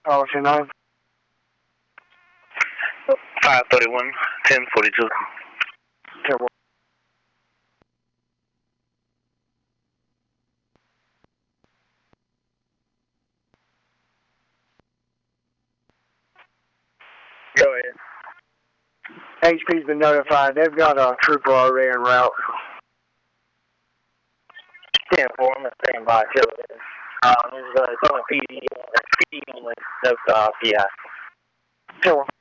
9. 531, 1042. 10-1. Go ahead. HP's been notified. They've got a trooper already en route. 10-4, I'm going to stand by till it is. It's only PD only, no PI. 10-1.